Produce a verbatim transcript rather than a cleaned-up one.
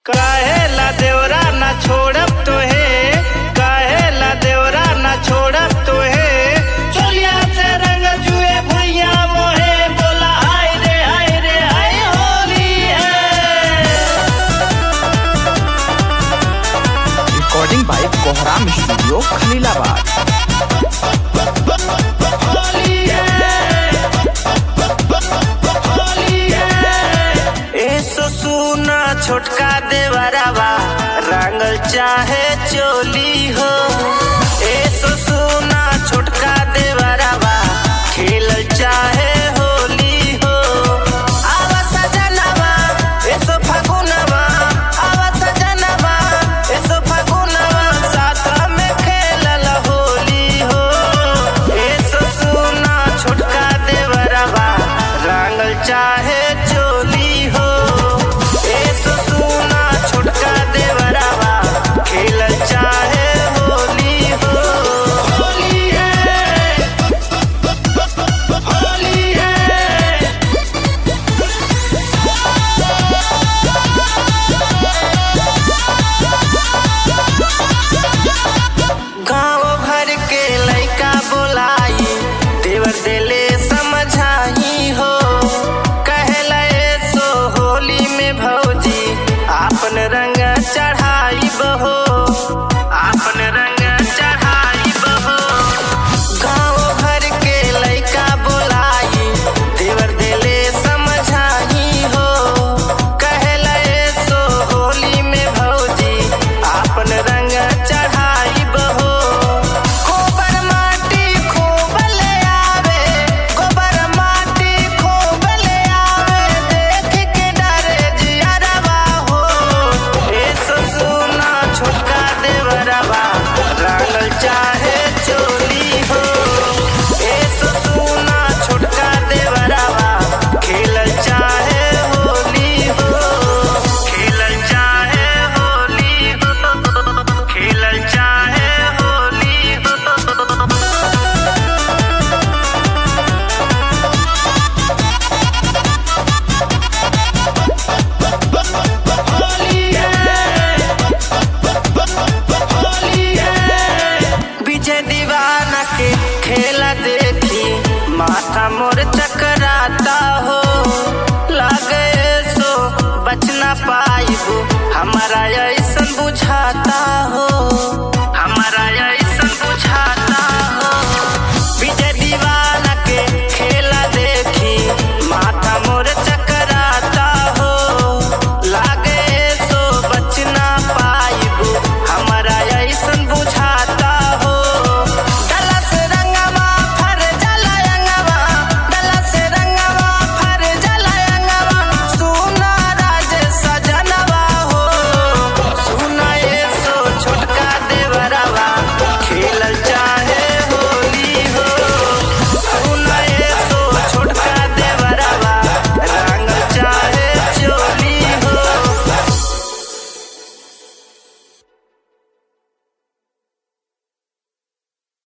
काहेला देवरा ना छोड़ब तोहे, काहेला देवरा ना छोड़ब तोहे। चोलिया से रंग जुए भुइया मोहे, बोला हाय रे हाय रे हाय होली है। Recording by Kohram studio Khalilabad. छोटका देवरवा रंगल चाहे चोली हो, ऐसो सुना छोटका देवरवा खेलल चाहे होली हो। आवा सजनवा ऐसो फगुनवा, आवा सजनवा ऐसो फगुनवा, साथ में खेलल होली हो। ऐसो सुना छोटका देवरवा रंगल चाहे चोली हो, छोटका देवरवा खेलल चाहे होली हो। होली है, होली है। गाँव भर के लइका बोलाई, देवर देले समझाई हो। कहला सो होली में भौजी आपन रंग चढ़ाई बहो, आपन रंग चढ़ाई बहो। गाँव भर के लइका बोलाई, देवर देले समझाई हो। कहला सो होली में भौजी आपन रंग चढ़ाई बहो। गोबर माटी खूब ले आवे, गोबर माटी खूब ले आवे, देख के डरे जियरवा हो। ऐसो सुना छोटका देवरवा रंगल चाहे चोली हो, ऐसो सुना छोटका देवरवा खेलल चाहे होली हो। खेलल चाहे होली हो, खेलल चाहे होली हो। विजय दीवाना के खेला देखी माथा मोर चकराता हो। लागे सो बच ना पाइबू, हमारा ऐसन बुझाता हो।